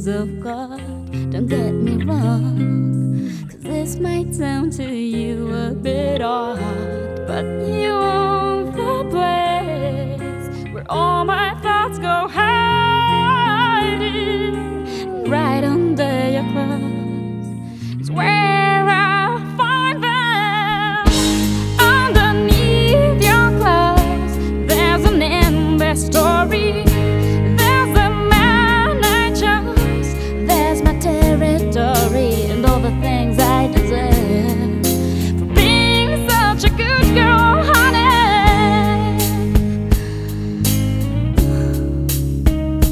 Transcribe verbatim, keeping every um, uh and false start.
promises of God. Don't get me wrong, 'cause this might sound to you a bit odd.